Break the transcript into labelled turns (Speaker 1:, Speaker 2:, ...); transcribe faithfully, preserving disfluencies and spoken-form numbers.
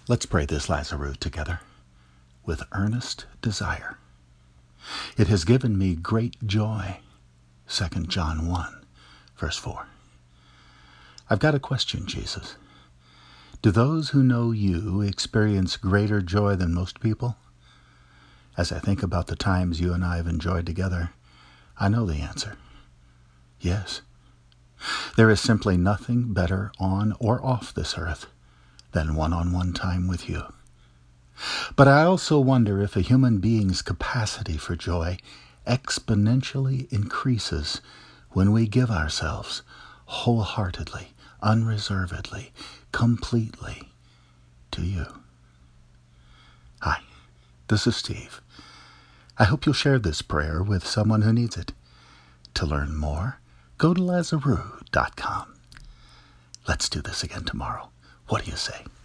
Speaker 1: Let's pray this Lazarus together with earnest desire. It has given me great joy. Second John one, verse four. I've got a question, Jesus. Do those who know you experience greater joy than most people? As I think about the times you and I have enjoyed together, I know the answer. Yes. There is simply nothing better on or off this earth than one-on-one time with you. But I also wonder if a human being's capacity for joy exponentially increases when we give ourselves wholeheartedly, unreservedly, completely to you. Hi, this is Steve. I hope you'll share this prayer with someone who needs it. To learn more, go to Lazarus dot com. Let's do this again tomorrow. What do you say?